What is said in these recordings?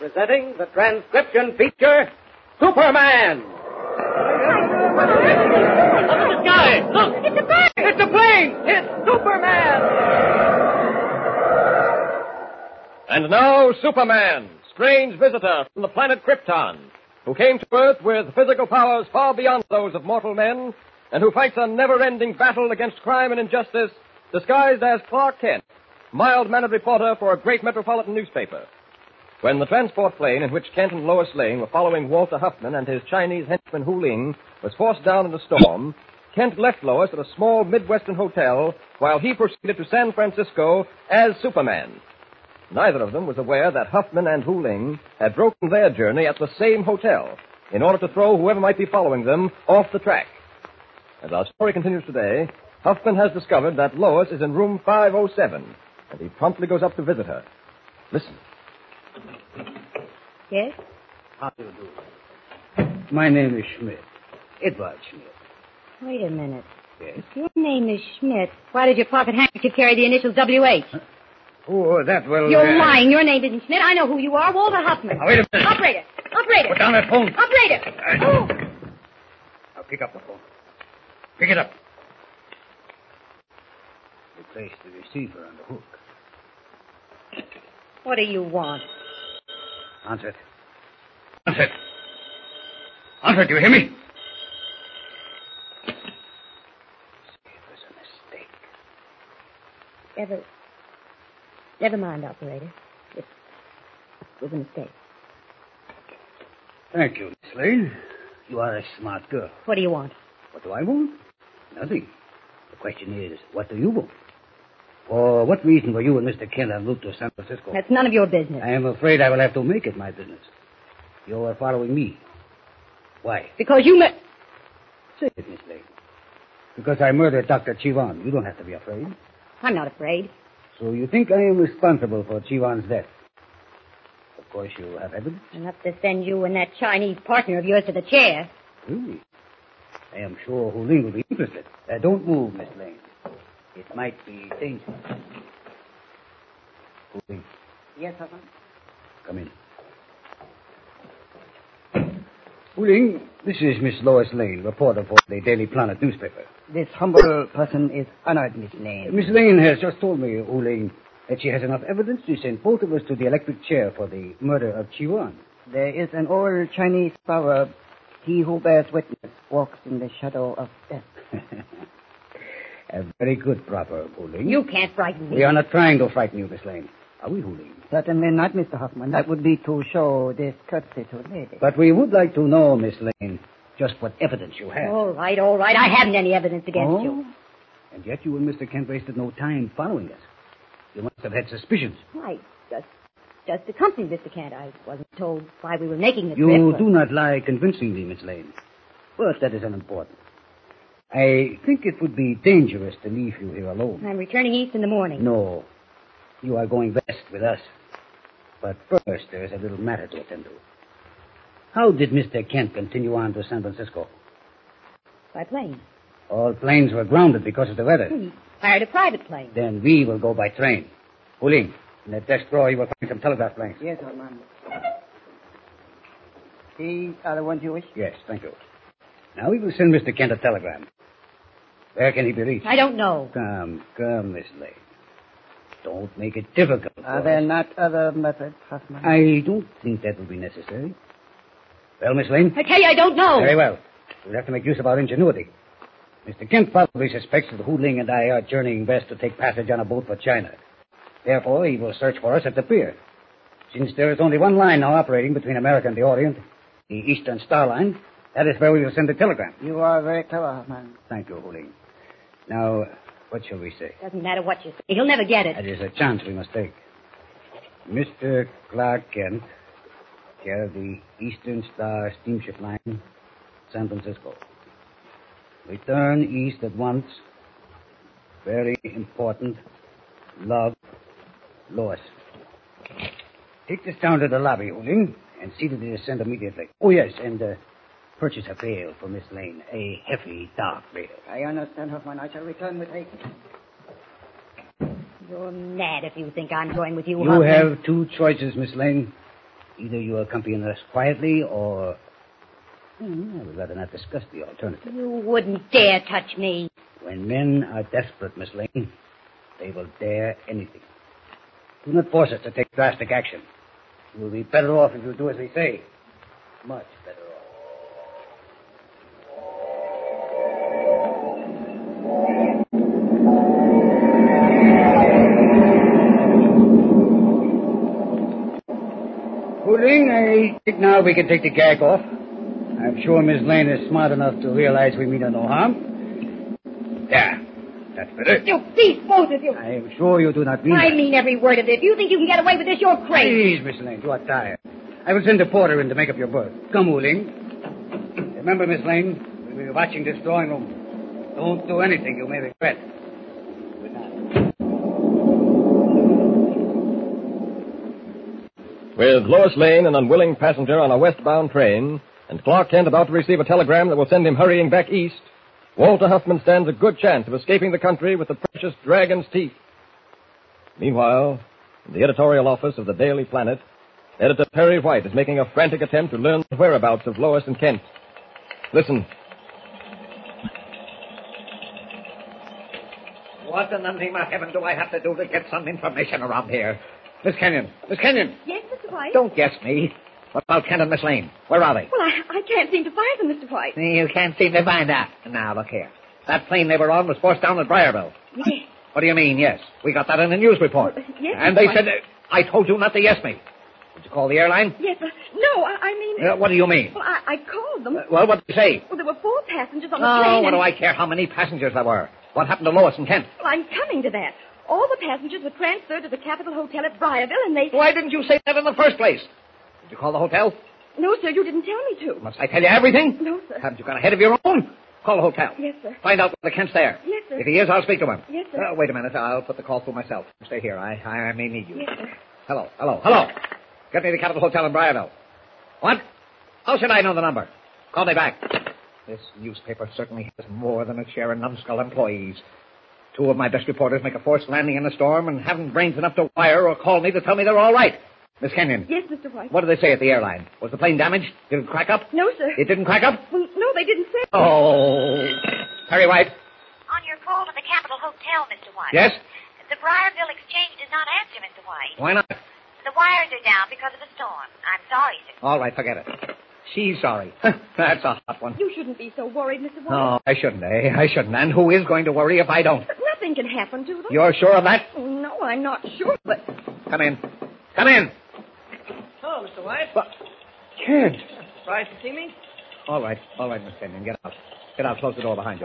presenting the transcription feature, Superman. Look at the sky! Look! It's a bird! It's a plane! It's Superman! And now, Superman, strange visitor from the planet Krypton, who came to Earth with physical powers far beyond those of mortal men, and who fights a never-ending battle against crime and injustice, disguised as Clark Kent, mild-mannered reporter for a great metropolitan newspaper. When the transport plane in which Kent and Lois Lane were following Walter Huffman and his Chinese henchman Hu Ling was forced down in a storm, Kent left Lois at a small Midwestern hotel while he proceeded to San Francisco as Superman. Neither of them was aware that Huffman and Hu Ling had broken their journey at the same hotel in order to throw whoever might be following them off the track. As our story continues today, Huffman has discovered that Lois is in room 507, and he promptly goes up to visit her. Listen. Yes? How do you do? My name is Schmidt. Edward Schmidt. Wait a minute. Yes? If your name is Schmidt, why did your pocket handkerchief carry the initials W.H.? Oh, that will... You're lying. Your name isn't Schmidt. I know who you are. Walter Huffman. Now, wait a minute. Operator. Operator. Put down that phone. Operator. Oh. Now, pick up the phone. Pick it up. Replace the receiver on the hook. What do you want? Answer it. Answer it. Answer it, do you hear me? It was a mistake. Never mind, operator. It was a mistake. Thank you, Miss Lane. You are a smart girl. What do you want? What do I want? Nothing. The question is, what do you want? For what reason were you and Mr. Kent en route to San Francisco? That's none of your business. I am afraid I will have to make it my business. You are following me. Why? Because you Say it, Miss Lane. Because I murdered Dr. Chivan. You don't have to be afraid. I'm not afraid. So you think I am responsible for Chivan's death? Of course you have evidence. Enough to send you and that Chinese partner of yours to the chair. Really? I am sure Hu Ling will be interested. Don't move, Miss Lane. It might be dangerous. Hu Ling. Yes, Huffman? Come in. Hu Ling, this is Miss Lois Lane, reporter for the Daily Planet newspaper. This humble person is honored, Miss Lane. Miss Lane has just told me, Hu Ling, that she has enough evidence to send both of us to the electric chair for the murder of Chiwan. There is an old Chinese proverb, he who bears witness walks in the shadow of death. A very good proverb, Hu Ling. You can't frighten me. We are not trying to frighten you, Miss Lane. Are we, Hu Ling? Certainly not, Mr. Hoffman. That would be to show discourtesy to a lady. But we would like to know, Miss Lane, just what evidence you have. All right. I haven't any evidence against you. And yet you and Mr. Kent wasted no time following us. You must have had suspicions. I just accompanied Mr. Kent. I wasn't told why we were making the trip. You do not lie convincingly, Miss Lane. But that is unimportant. I think it would be dangerous to leave you here alone. I'm returning east in the morning. No. You are going west with us. But first, there is a little matter to attend to. How did Mr. Kent continue on to San Francisco? By plane. All planes were grounded because of the weather. He hired a private plane. Then we will go by train. Hu Ling, in that desk drawer you will find some telegraph blanks. Yes, Hoffman. These are the ones you wish? Yes, thank you. Now we will send Mr. Kent a telegram. Where can he be reached? I don't know. Come, Miss Lane. Don't make it difficult. Are there not other methods, Hoffman? I don't think that will be necessary. Well, Miss Lane? I tell you, I don't know. Very well. We'll have to make use of our ingenuity. Mr. Kent probably suspects that Hu Ling and I are journeying west to take passage on a boat for China. Therefore, he will search for us at the pier. Since there is only one line now operating between America and the Orient, the Eastern Star Line, that is where we will send the telegram. You are very clever, Hoffman. Thank you, Hu Ling. Now, what shall we say? Doesn't matter what you say. He'll never get it. That is a chance we must take. Mr. Clark Kent, care of the Eastern Star Steamship Line, San Francisco. Return east at once. Very important. Love, Lois. Take this down to the lobby, Hu Ling, and see that it is sent immediately. Oh, yes, and purchase a veil for Miss Lane. A heavy, dark veil. I understand, Hoffman. I shall return with haste. You're mad if you think I'm going with you, You Hoffman. have two choices, Miss Lane. Either you accompany us quietly or... I would rather not discuss the alternative. You wouldn't dare touch me. When men are desperate, Miss Lane, they will dare anything. Do not force us to take drastic action. You will be better off if you do as we say. Much better off. Ling, I think now we can take the gag off. I'm sure Miss Lane is smart enough to realize we mean her no harm. There. That's better. You beast, both of you. I am sure you do not mean I that. mean every word of it. If you think you can get away with this, you're crazy. Please, Miss Lane, you are tired. I will send the porter in to make up your berth. Come, Wu Ling. Remember, Miss Lane, we will be watching this drawing room. Don't do anything you may regret. Good night. With Lois Lane, an unwilling passenger on a westbound train, and Clark Kent about to receive a telegram that will send him hurrying back east, Walter Huffman stands a good chance of escaping the country with the precious dragon's teeth. Meanwhile, in the editorial office of the Daily Planet, Editor Perry White is making a frantic attempt to learn the whereabouts of Lois and Kent. Listen. What in the name of heaven do I have to do to get some information around here? Miss Kenyon! Miss Kenyon! Yes, Mr. White? Don't guess me. What about Kent and Miss Lane? Where are they? Well, I can't seem to find them, Mr. White. You can't seem to find out. Now, look here. That plane they were on was forced down at Briarville. Yes. What do you mean, yes? We got that in the news report. Yes, and Mr. they White. said... I told you not to yes me. Did you call the airline? Yes, no, I mean... What do you mean? Well, I called them. Well, what did they say? Well, there were 4 passengers on the Oh, plane. what do I care how many passengers there were? What happened to Lois and Kent? Well, I'm coming to that. All the passengers were transferred to the Capitol Hotel at Briarville, and they... Why didn't you say that in the first place? Did you call the hotel? No, sir, you didn't tell me to. Must I tell you everything? No, sir. Haven't you got a head of your own? Call the hotel. Yes, sir. Find out whether Kent's there. Yes, sir. If he is, I'll speak to him. Yes, sir. Wait a minute. I'll put the call through myself. Stay here. I may need you. Yes, sir. Hello. Get me the Capitol Hotel in Briarville. What? How should I know the number? Call me back. This newspaper certainly has more than its share of numbskull employees. 2 of my best reporters make a forced landing in a storm and haven't brains enough to wire or call me to tell me they're all right. Miss Kenyon. Yes, Mr. White. What did they say at the airline? Was the plane damaged? Did it crack up? No, sir. It didn't crack up? Well, no, they didn't say. Oh. Perry White. On your call to the Capitol Hotel, Mr. White. Yes? The Briarville Exchange did not answer, Mr. White. Why not? The wires are down because of a storm. I'm sorry, sir. All right, forget it. She's sorry. That's a hot one. You shouldn't be so worried, Mr. White. Oh, I shouldn't, I shouldn't. And who is going to worry if I don't? But nothing can happen to them. You're sure of that? No, I'm not sure, but... Come in. Come in. Hello, Mr. White. What? Kent. Surprised to see me? All right, Miss Kenyon. Get out. Get out. Close the door behind you.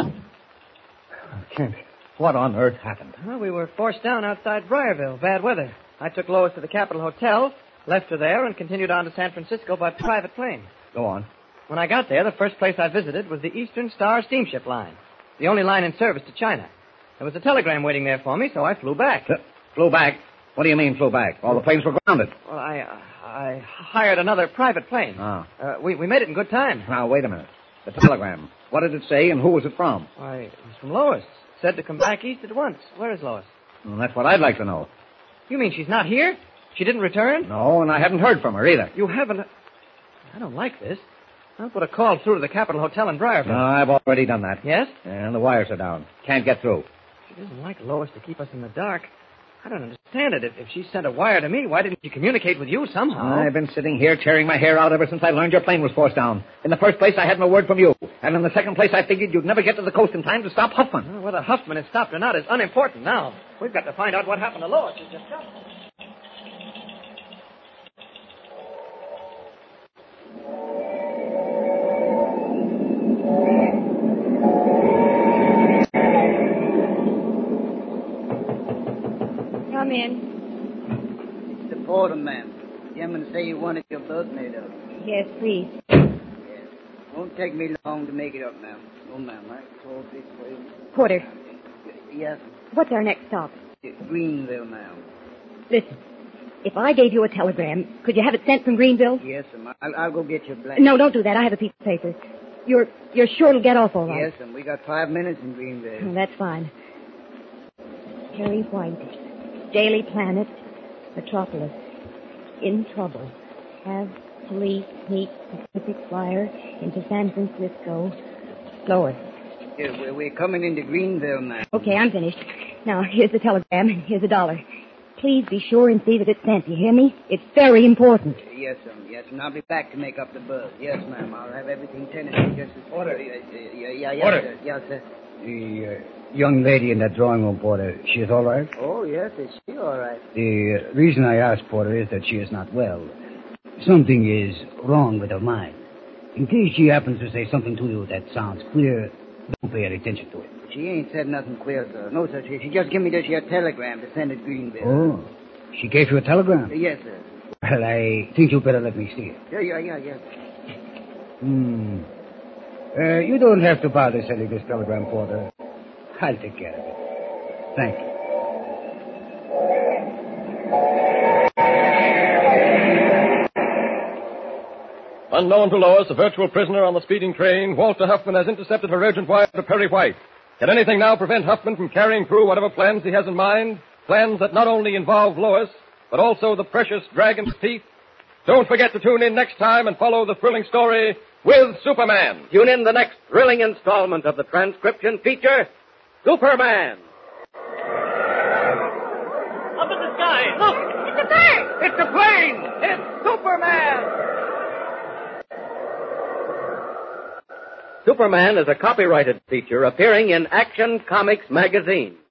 Kent, what on earth happened? Well, we were forced down outside Briarville. Bad weather. I took Lois to the Capitol Hotel, left her there, and continued on to San Francisco by private plane. Go on. When I got there, the first place I visited was the Eastern Star Steamship Line, the only line in service to China. There was a telegram waiting there for me, so I flew back. Flew back? What do you mean, flew back? All the planes were grounded. Well, I hired another private plane. Oh. We made it in good time. Now, wait a minute. The telegram. What did it say, and who was it from? Why, it was from Lois. Said to come back east at once. Where is Lois? Well, that's what I'd like to know. You mean she's not here? She didn't return? No, and I haven't heard from her either. You haven't? I don't like this. I'll put a call through to the Capitol Hotel in Briarville. No, I've already done that. Yes? And the wires are down. Can't get through. She doesn't like Lois to keep us in the dark. I don't understand it. If she sent a wire to me, why didn't she communicate with you somehow? I've been sitting here tearing my hair out ever since I learned your plane was forced down. In the first place, I had no word from you. And in the second place, I figured you'd never get to the coast in time to stop Huffman. Well, whether Huffman is stopped or not is unimportant now. We've got to find out what happened to Lois. She's just come. Come in. It's the porter, ma'am. Yemen say you wanted your berth made up. Yes, please. Yes. Won't take me long to make it up, ma'am. No, ma'am. I told this way. Porter, Yes. what's our next stop? Greenville, ma'am. Listen, if I gave you a telegram, could you have it sent from Greenville? Yes, ma'am. I'll go get your blanket. No, don't do that. I have a piece of paper. You're sure it'll get off all right? Yes, and we got 5 minutes in Greenville. Oh, that's fine. Perry White, Daily Planet, Metropolis. In trouble. Have police meet Pacific Flyer into San Francisco. Lois. Yeah, we're coming into Greenville now. Okay, I'm finished. Now, here's the telegram and here's $1. Please be sure and see that it's sent. You hear me? It's very important. Yes, and I'll be back to make up the bill. Yes, ma'am. I'll have everything tenanted just as... Order. Yes, Order. sir. Yes, sir. The young lady in that drawing room, Porter, she is all right? Oh, yes, is she all right? The reason I asked, Porter, is that she is not well. Something is wrong with her mind. In case she happens to say something to you that sounds queer, don't pay any attention to it. She ain't said nothing queer, sir. No, sir. She just give me this here telegram to send to Greenville. Oh, she gave you a telegram? Yes, sir. Well, I think you better let me see it. Yeah. You don't have to bother sending this telegram, Porter. I'll take care of it. Thank you. Unknown to Lois, a virtual prisoner on the speeding train, Walter Huffman has intercepted her urgent wire to Perry White. Can anything now prevent Huffman from carrying through whatever plans he has in mind? Plans that not only involve Lois, but also the precious dragon's teeth? Don't forget to tune in next time and follow the thrilling story with Superman. Tune in the next thrilling installment of the transcription feature, Superman. Up in the sky. Look! It's a bird! It's a plane! It's Superman! Superman is a copyrighted feature appearing in Action Comics magazine.